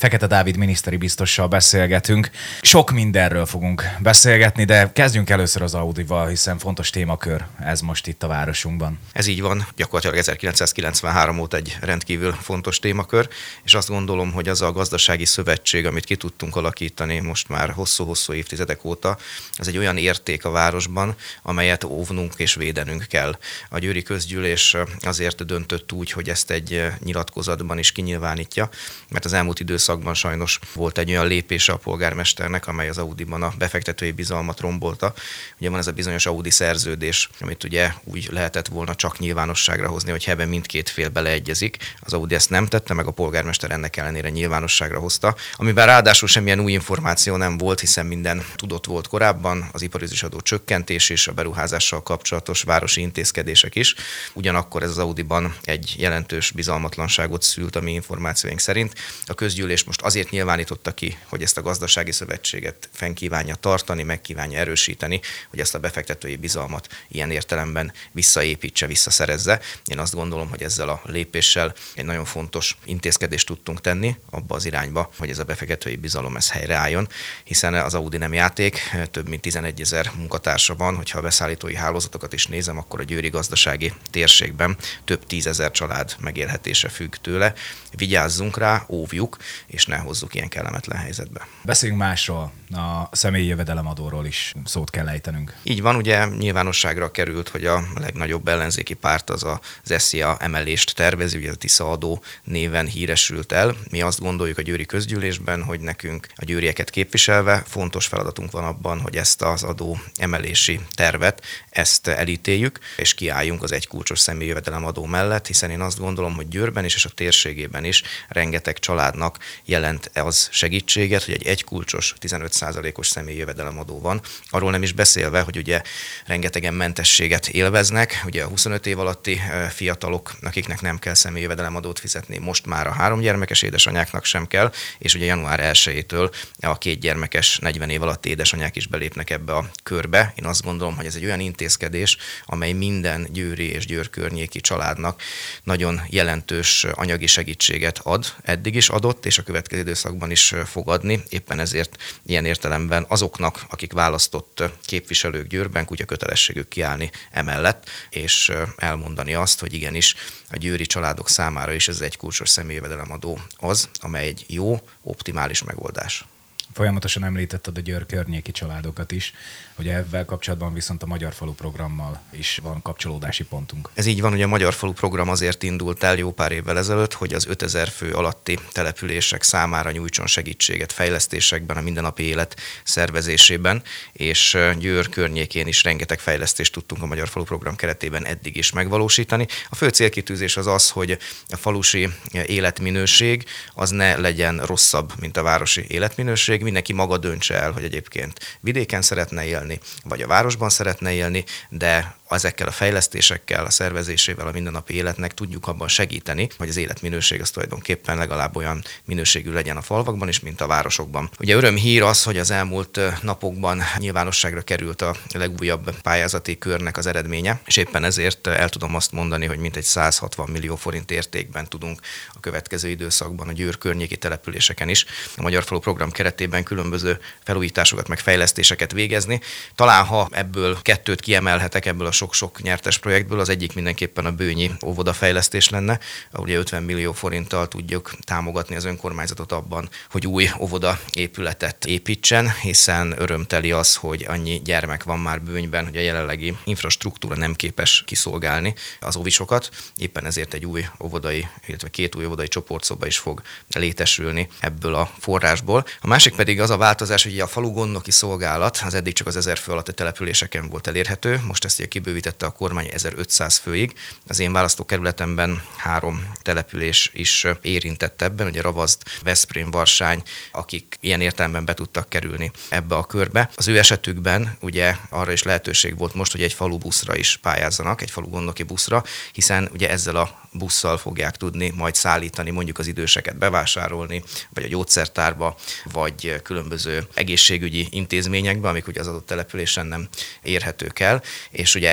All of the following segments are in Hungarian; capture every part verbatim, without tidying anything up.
Fekete Dávid miniszteri biztossal beszélgetünk. Sok mindenről fogunk beszélgetni, de kezdjünk először az Audival, hiszen fontos témakör ez most itt a városunkban. Ez így van, gyakorlatilag ezerkilencszázkilencvenhárom óta egy rendkívül fontos témakör, és azt gondolom, hogy az a gazdasági szövetség, amit ki tudtunk alakítani most már hosszú-hosszú évtizedek óta, ez egy olyan érték a városban, amelyet óvnunk és védenünk kell. A győri közgyűlés azért döntött úgy, hogy ezt egy nyilatkozatban is kinyilvánítja, mert az elmúlt időszakban sajnos volt egy olyan lépése a polgármesternek, amely az Audiban a befektetői bizalmat rombolta. Ugye van ez a bizonyos Audi szerződés, amit ugye úgy lehetett volna csak nyilvánosságra hozni, hogy ebben mindkét fél beleegyezik. Az Audi ezt nem tette, meg a polgármester ennek ellenére nyilvánosságra hozta, amiben ráadásul semmilyen új információ nem volt, hiszen minden tudott volt korábban, az iparüzésadó csökkentés és a beruházással kapcsolatos városi intézkedések is. Ugyanakkor ez az Audiban egy jelentős bizalmatlanságot szült a mi információink szerint. A közgyűlés most azért nyilvánította ki, hogy ezt a gazdasági szövetséget fenn kívánja tartani, meg kívánja erősíteni, hogy ezt a befektetői bizalmat ilyen értelemben visszaépítse, visszaszerezze. Én azt gondolom, hogy ezzel a lépéssel egy nagyon fontos intézkedést tudtunk tenni abba az irányba, hogy ez a befektetői bizalom ez helyreálljon, hiszen az Audi nem játék, több mint tizenegyezer munkatársa van, hogyha a beszállítói hálózatokat is nézem, akkor a győri gazdasági térségben több tízezer család megélhetése függ tőle. Vigyázzunk rá, óvjuk, és ne hozzuk ilyen kellemetlen helyzetbe. Beszéljünk másról, a személyi jövedelemadóról is szót kell ejtenünk. Így van, ugye nyilvánosságra került, hogy a legnagyobb ellenzéki párt az az SZIA emelést tervezi, ugye a Tisza adó néven híresült el. Mi azt gondoljuk a győri közgyűlésben, hogy nekünk a győrieket képviselve fontos feladatunk van abban, hogy ezt az adó emelési tervet, ezt elítéljük, és kiálljunk az egykulcsos személyi jövedelemadó mellett, hiszen én azt gondolom, hogy Győrben is és a térségében is rengeteg családnak jelent az segítséget, hogy egy egykulcsos tizenöt százalékos személyi jövedelemadó van. Arról nem is beszélve, hogy ugye rengetegen mentességet élveznek, ugye a huszonöt év alatti fiatalok, akiknek nem kell személyi jövedelemadót fizetni, most már a három gyermekes édesanyáknak sem kell, és ugye január elsejétől a két gyermekes negyven év alatti édesanyák is belépnek ebbe a körbe. Én azt gondolom, hogy ez egy olyan intézkedés, amely minden győri és Győr környéki családnak nagyon jelentős anyagi segítséget ad, eddig is adott, és a következő időszakban is fog adni. Éppen ezért ilyen értelemben azoknak, akik választott képviselők Győrben, kutya kötelességük kiállni emellett, és elmondani azt, hogy igenis a győri családok számára is ez egy kulcsos személyi jövedelemadó az, amely egy jó, optimális megoldás. Folyamatosan említetted a Győr környéki családokat is, hogy ezzel kapcsolatban viszont a Magyar Falu programmal is van kapcsolódási pontunk. Ez így van, ugye a Magyar Falu program azért indult el jó pár évvel ezelőtt, hogy az ötezer fő alatti települések számára nyújtson segítséget fejlesztésekben, a mindennapi élet szervezésében, és Győr környékén is rengeteg fejlesztést tudtunk a Magyar Falu program keretében eddig is megvalósítani. A fő célkitűzés az az, hogy a falusi életminőség az ne legyen rosszabb, mint a városi életminőség. Mindenki maga döntse el, hogy egyébként vidéken szeretne élni, vagy a városban szeretne élni, de ezekkel a fejlesztésekkel, a szervezésével a mindennapi életnek tudjuk abban segíteni, hogy az életminőség az tulajdonképpen legalább olyan minőségű legyen a falvakban is, mint a városokban. Ugye örömhír az, hogy az elmúlt napokban nyilvánosságra került a legújabb pályázati körnek az eredménye, és éppen ezért el tudom azt mondani, hogy mintegy száz hatvan millió forint értékben tudunk a következő időszakban a Győr környéki településeken is a Magyar Falu program keretében különböző felújításokat, meg fejlesztéseket végezni. Talán ha ebből kettőt kiemelhetek ebből a sok-sok nyertes projektből, az egyik mindenképpen a bőnyi óvodafejlesztés lenne. Ugye ötven millió forinttal tudjuk támogatni az önkormányzatot abban, hogy új óvoda épületet építsen, hiszen örömteli az, hogy annyi gyermek van már Bőnyben, hogy a jelenlegi infrastruktúra nem képes kiszolgálni az óvisokat. Éppen ezért egy új óvodai, illetve két új óvodai csoportszoba is fog létesülni ebből a forrásból. A másik pedig az a változás, hogy a falu gondnoki szolgálat az eddig csak az ezer fő alatti településeken volt elérhető, most ezt ugye kibővítette a kormány ezerötszáz főig. Az én választókerületemben három település is érintett ebben, ugye Ravaszd, Veszprém, Varsány, akik ilyen értelemben be tudtak kerülni ebbe a körbe. Az ő esetükben ugye arra is lehetőség volt most, hogy egy falu buszra is pályázzanak, egy falu gondnoki buszra, hiszen ugye ezzel a busszal fogják tudni majd szállítani mondjuk az időseket bevásárolni, vagy a gyógyszertárba, vagy különböző egészségügyi intézményekbe, amik ugye az adott településen nem érhetők el, és ugye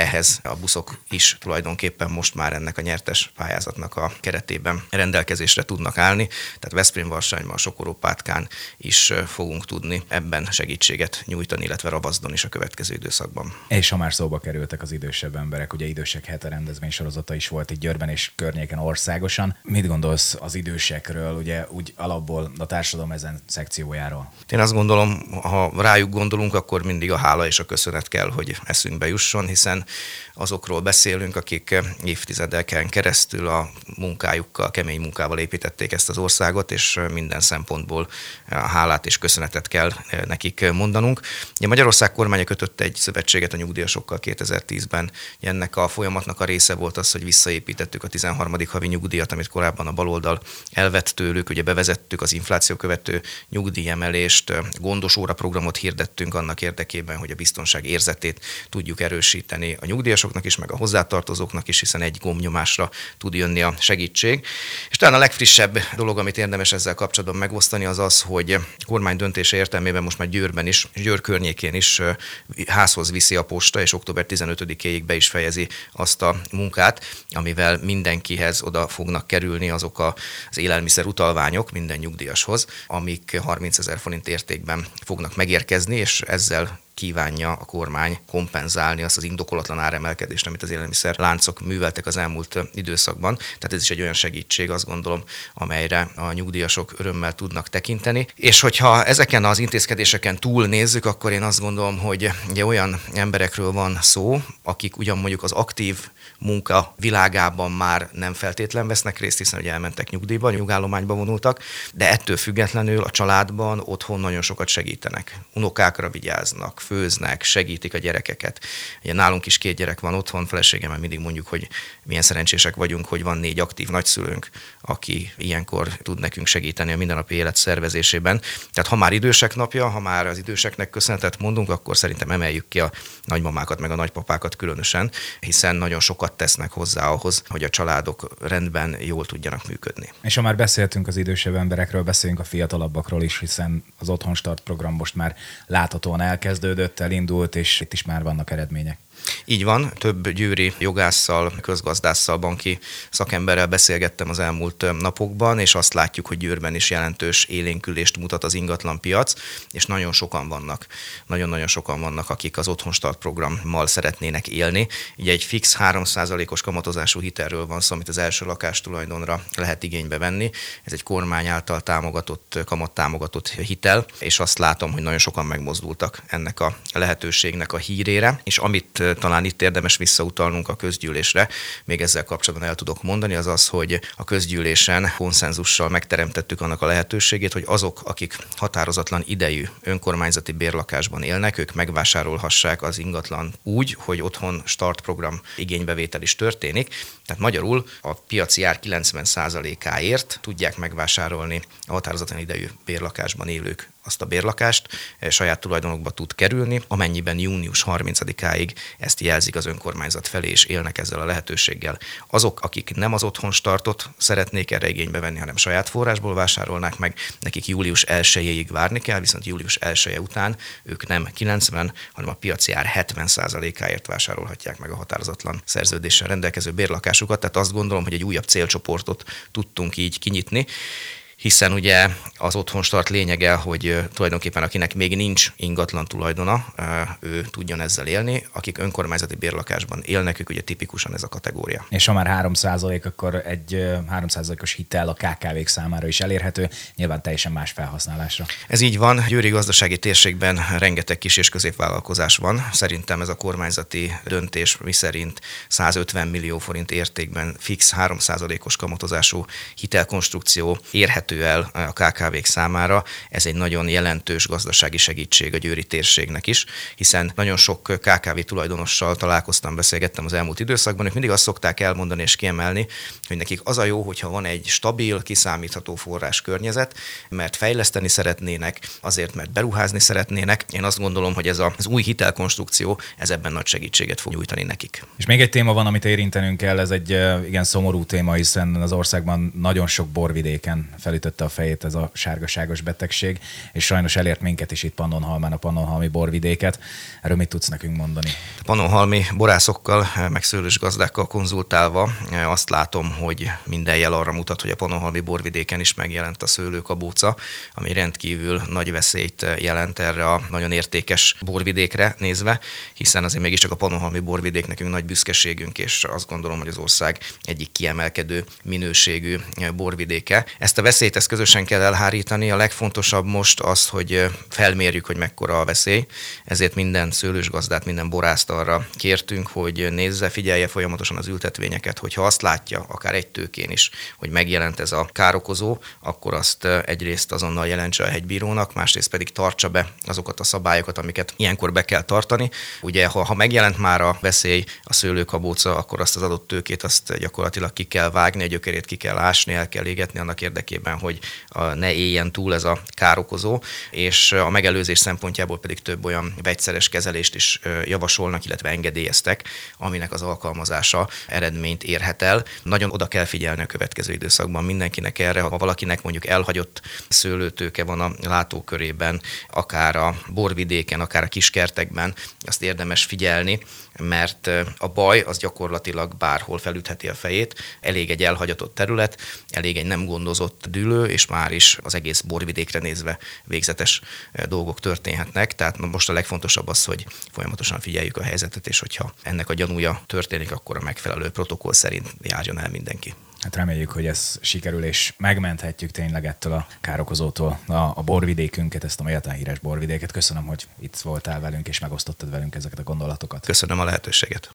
ehhez a buszok is tulajdonképpen most már ennek a nyertes pályázatnak a keretében rendelkezésre tudnak állni. Tehát Veszprém-Varsányban, Sokorópátkán is fogunk tudni ebben segítséget nyújtani, illetve Ravazdon is a következő időszakban. És ha már szóba kerültek az idősebb emberek, ugye idősek hete rendezvény sorozata is volt itt Győrben és környéken országosan. Mit gondolsz az idősekről, ugye úgy alapból a társadalom ezen szekciójáról? Én azt gondolom, ha rájuk gondolunk, akkor mindig a hála és a köszönet kell, hogy eszünkbe jusson, hiszen azokról beszélünk, akik évtizedeken keresztül a munkájukkal, kemény munkával építették ezt az országot, és minden szempontból a hálát és köszönetet kell nekik mondanunk. Ugye Magyarország kormánya kötött egy szövetséget a nyugdíjasokkal kétezer-tízben. Ennek a folyamatnak a része volt az, hogy visszaépítettük a tizenharmadik havi nyugdíjat, amit korábban a baloldal elvett tőlük, ugye bevezettük az infláció követő nyugdíjemelést, gondos óra programot hirdettünk annak érdekében, hogy a biztonság érzetét tudjuk erősíteni a nyugdíjasoknak is, meg a hozzátartozóknak is, hiszen egy gombnyomásra tud jönni a segítség. És talán a legfrissebb dolog, amit érdemes ezzel kapcsolatban megosztani, az az, hogy kormány döntése értelmében most már Győrben is, Győr környékén is házhoz viszi a posta, és október tizenötödikéig be is fejezi azt a munkát, amivel mindenkihez oda fognak kerülni azok az élelmiszer utalványok minden nyugdíjashoz, amik harmincezer forint értékben fognak megérkezni, és ezzel kívánja a kormány kompenzálni azt az indokolatlan áremelkedést, amit az élelmiszer láncok műveltek az elmúlt időszakban. Tehát ez is egy olyan segítség, azt gondolom, amelyre a nyugdíjasok örömmel tudnak tekinteni. És hogyha ezeken az intézkedéseken túl nézzük, akkor én azt gondolom, hogy ugye olyan emberekről van szó, akik ugyan mondjuk az aktív munka világában már nem feltétlen vesznek részt, hiszen ugye elmentek nyugdíjba, nyugállományba vonultak, de ettől függetlenül a családban otthon nagyon sokat segítenek. Unokákra vigyáznak, főznek, segítik a gyerekeket. Ugye nálunk is két gyerek van otthon, feleségemmel mindig mondjuk, hogy milyen szerencsések vagyunk, hogy van négy aktív nagyszülőnk, aki ilyenkor tud nekünk segíteni a mindennapi élet szervezésében. Tehát ha már idősek napja, ha már az időseknek köszönetet mondunk, akkor szerintem emeljük ki a nagymamákat, meg a nagypapákat különösen, hiszen nagyon sokat tesznek hozzá ahhoz, hogy a családok rendben jól tudjanak működni. És ha már beszéltünk az idősebb emberekről, beszéljünk a fiatalabbakról is, hiszen az Otthon Start program most már láthatóan elkezdődött, elindult, és itt is már vannak eredmények. Így van, több győri jogásszal, közgazdásszal, banki szakemberrel beszélgettem az elmúlt napokban, és azt látjuk, hogy Győrben is jelentős élénkülést mutat az ingatlanpiac, és nagyon sokan vannak, nagyon-nagyon sokan vannak, akik az Otthon Start programmal szeretnének élni. Ugye egy fix három százalékos kamatozású hitelről van szó, amit az első lakástulajdonra lehet igénybe venni. Ez egy kormány által támogatott, kamattámogatott hitel, és azt látom, hogy nagyon sokan megmozdultak ennek a lehetőségnek a hírére, és amit talán itt érdemes visszautalnunk a közgyűlésre, még ezzel kapcsolatban el tudok mondani, az az, hogy a közgyűlésen konszenzussal megteremtettük annak a lehetőségét, hogy azok, akik határozatlan idejű önkormányzati bérlakásban élnek, ők megvásárolhassák az ingatlan úgy, hogy Otthon Start program igénybevétel is történik. Tehát magyarul a piaci ár kilencven százalékáért tudják megvásárolni a határozatlan idejű bérlakásban élők azt a bérlakást, saját tulajdonokba tud kerülni, amennyiben június harmincadikáig ezt jelzik az önkormányzat felé, és élnek ezzel a lehetőséggel. Azok, akik nem az Otthon Startot szeretnék erre igénybe venni, hanem saját forrásból vásárolnák meg, nekik július elsejéig várni kell, viszont július elseje után ők nem kilencven, hanem a piaci ár hetven százalékáért vásárolhatják meg a határozatlan szerződéssel rendelkező bérlakásukat. Tehát azt gondolom, hogy egy újabb célcsoportot tudtunk így kinyitni, hiszen ugye az Otthon Start lényege, hogy tulajdonképpen akinek még nincs ingatlan tulajdona, ő tudjon ezzel élni, akik önkormányzati bérlakásban élnek, ők ugye tipikusan ez a kategória. És ha már három százalék, akkor egy három százalékos hitel a ká ká vék számára is elérhető, nyilván teljesen más felhasználásra. Ez így van, Győri gazdasági térségben rengeteg kis és középvállalkozás van. Szerintem ez a kormányzati döntés miszerint százötven millió forint értékben fix három százalékos kamatozású hitelkonstrukció érhető el a ká ká vék számára. Ez egy nagyon jelentős gazdasági segítség a győri térségnek is, hiszen nagyon sok ká ká vé tulajdonossal találkoztam, beszélgettem az elmúlt időszakban, ők mindig azt szokták elmondani és kiemelni, hogy nekik az a jó, hogyha van egy stabil, kiszámítható forrás környezet, mert fejleszteni szeretnének, azért, mert beruházni szeretnének. Én azt gondolom, hogy ez az új hitelkonstrukció, ez ebben nagy segítséget fog nyújtani nekik. És még egy téma van, amit érintenünk kell, ez egy igen szomorú téma, hiszen az országban nagyon sok borvidéken felütött felütötte a fejét ez a sárgaságos betegség, és sajnos elért minket is itt Pannonhalmán, a pannonhalmi borvidéket. Erről mit tudsz nekünk mondani? A pannonhalmi borászokkal, meg szőlősgazdákkal konzultálva azt látom, hogy minden jel arra mutat, hogy a pannonhalmi borvidéken is megjelent a szőlőkabóca, ami rendkívül nagy veszélyt jelent erre a nagyon értékes borvidékre nézve, hiszen azért mégiscsak a pannonhalmi borvidék nekünk nagy büszkeségünk, és azt gondolom, hogy az ország egyik kiemelkedő minőségű borvidéke. Ezt a veszélyt ezt közösen kell elhárítani. A legfontosabb most az, hogy felmérjük, hogy mekkora a veszély. Ezért minden szőlősgazdát, minden borászt arra kértünk, hogy nézze, figyelje folyamatosan az ültetvényeket, hogyha azt látja, akár egy tőkén is, hogy megjelent ez a károkozó, akkor azt egyrészt azonnal jelentse a hegybírónak, másrészt pedig tartsa be azokat a szabályokat, amiket ilyenkor be kell tartani. Ugye, ha, ha megjelent már a veszély, a szőlőkabóca, akkor azt az adott tőkét azt gyakorlatilag ki kell vágni, a gyökerét ki kell ásni, el kell égetni annak érdekében, hogy ne éljen túl ez a károkozó, és a megelőzés szempontjából pedig több olyan vegyszeres kezelést is javasolnak, illetve engedélyeztek, aminek az alkalmazása eredményt érhet el. Nagyon oda kell figyelni a következő időszakban mindenkinek erre, ha valakinek mondjuk elhagyott szőlőtőke van a látókörében, akár a borvidéken, akár a kiskertekben, azt érdemes figyelni, mert a baj az gyakorlatilag bárhol felütheti a fejét, elég egy elhagyatott terület, elég egy nem gondozott dűlő, és már is az egész borvidékre nézve végzetes dolgok történhetnek. Tehát most a legfontosabb az, hogy folyamatosan figyeljük a helyzetet, és hogyha ennek a gyanúja történik, akkor a megfelelő protokoll szerint járjon el mindenki. Hát reméljük, hogy ez sikerül, és megmenthetjük tényleg ettől a károkozótól a, a borvidékünket, ezt a méltán híres borvidéket. Köszönöm, hogy itt voltál velünk, és megosztottad velünk ezeket a gondolatokat. Köszönöm a lehetőséget.